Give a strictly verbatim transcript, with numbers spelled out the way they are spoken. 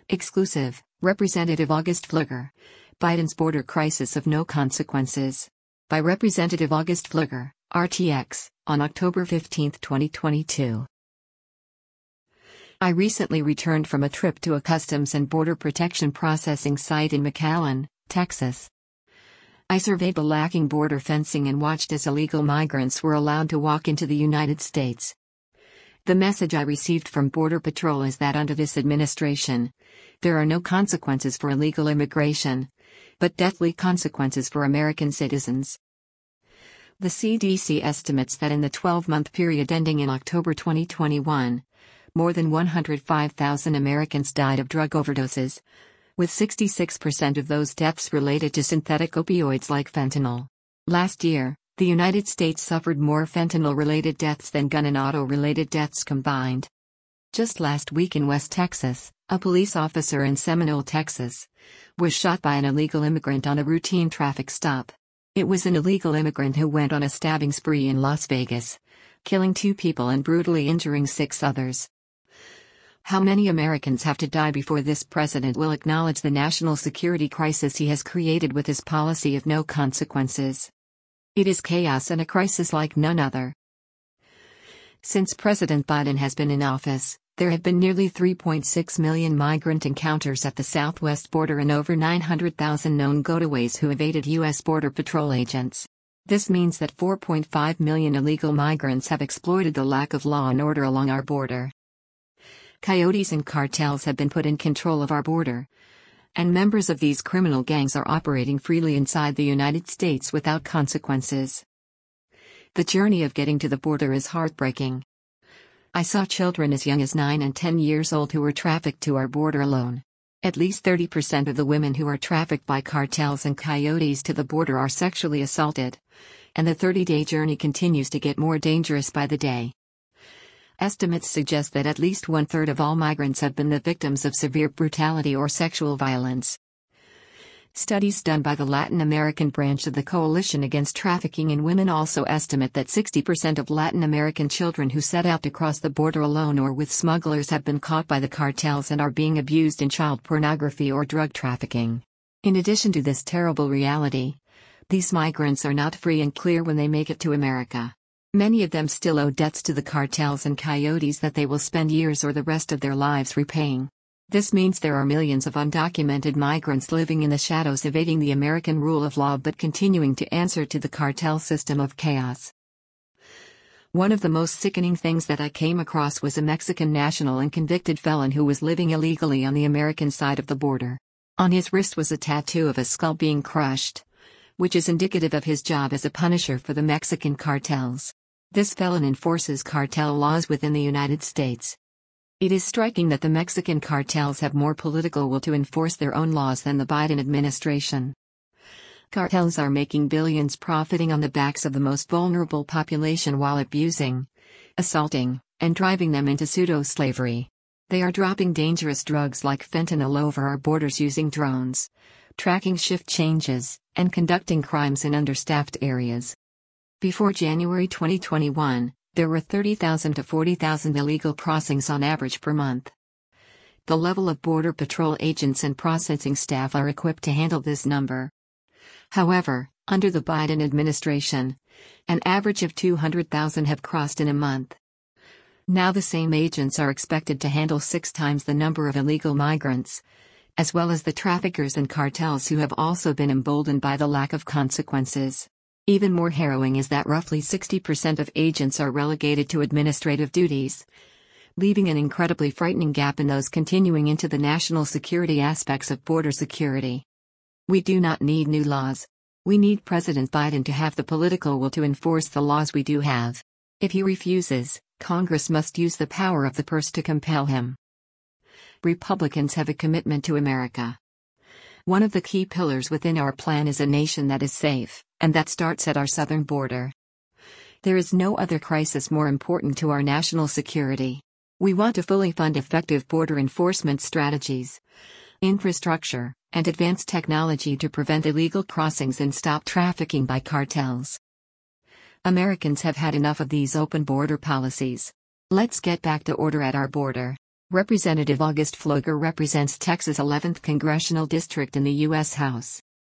Exclusive, Representative August Pfluger. Biden's border crisis of no consequences. By Representative August Pfluger, R T X, on October fifteenth, twenty twenty-two. I recently returned from a trip to a Customs and Border Protection processing site in McAllen, Texas. I surveyed the lacking border fencing and watched as illegal migrants were allowed to walk into the United States. The message I received from Border Patrol is that under this administration, there are no consequences for illegal immigration, but deathly consequences for American citizens. The C D C estimates that in the twelve-month period ending in October twenty twenty-one, more than one hundred five thousand Americans died of drug overdoses, with sixty-six percent of those deaths related to synthetic opioids like fentanyl. Last year, the United States suffered more fentanyl-related deaths than gun and auto-related deaths combined. Just last week in West Texas, a police officer in Seminole, Texas, was shot by an illegal immigrant on a routine traffic stop. It was an illegal immigrant who went on a stabbing spree in Las Vegas, killing two people and brutally injuring six others. How many Americans have to die before this president will acknowledge the national security crisis he has created with his policy of no consequences? It is chaos and a crisis like none other. Since President Biden has been in office, there have been nearly three point six million migrant encounters at the southwest border and over nine hundred thousand known gotaways who evaded U S Border Patrol agents. This means that four point five million illegal migrants have exploited the lack of law and order along our border. Coyotes and cartels have been put in control of our border, and members of these criminal gangs are operating freely inside the United States without consequences. The journey of getting to the border is heartbreaking. I saw children as young as nine and ten years old who were trafficked to our border alone. At least thirty percent of the women who are trafficked by cartels and coyotes to the border are sexually assaulted, and the thirty-day journey continues to get more dangerous by the day. Estimates suggest that at least one-third of all migrants have been the victims of severe brutality or sexual violence. Studies done by the Latin American branch of the Coalition Against Trafficking in Women also estimate that sixty percent of Latin American children who set out to cross the border alone or with smugglers have been caught by the cartels and are being abused in child pornography or drug trafficking. In addition to this terrible reality, these migrants are not free and clear when they make it to America. Many of them still owe debts to the cartels and coyotes that they will spend years or the rest of their lives repaying. This means there are millions of undocumented migrants living in the shadows evading the American rule of law but continuing to answer to the cartel system of chaos. One of the most sickening things that I came across was a Mexican national and convicted felon who was living illegally on the American side of the border. On his wrist was a tattoo of a skull being crushed, which is indicative of his job as a punisher for the Mexican cartels. This felon enforces cartel laws within the United States. It is striking that the Mexican cartels have more political will to enforce their own laws than the Biden administration. Cartels are making billions profiting on the backs of the most vulnerable population while abusing, assaulting, and driving them into pseudo-slavery. They are dropping dangerous drugs like fentanyl over our borders using drones, tracking shift changes, and conducting crimes in understaffed areas. Before January twenty twenty-one, there were thirty thousand to forty thousand illegal crossings on average per month. The level of Border Patrol agents and processing staff are equipped to handle this number. However, under the Biden administration, an average of two hundred thousand have crossed in a month. Now the same agents are expected to handle six times the number of illegal migrants, as well as the traffickers and cartels who have also been emboldened by the lack of consequences. Even more harrowing is that roughly sixty percent of agents are relegated to administrative duties, leaving an incredibly frightening gap in those continuing into the national security aspects of border security. We do not need new laws. We need President Biden to have the political will to enforce the laws we do have. If he refuses, Congress must use the power of the purse to compel him. Republicans have a commitment to America. One of the key pillars within our plan is a nation that is safe, and that starts at our southern border. There is no other crisis more important to our national security. We want to fully fund effective border enforcement strategies, infrastructure, and advanced technology to prevent illegal crossings and stop trafficking by cartels. Americans have had enough of these open border policies. Let's get back to order at our border. Representative August Pfluger represents Texas' eleventh congressional district in the U S House.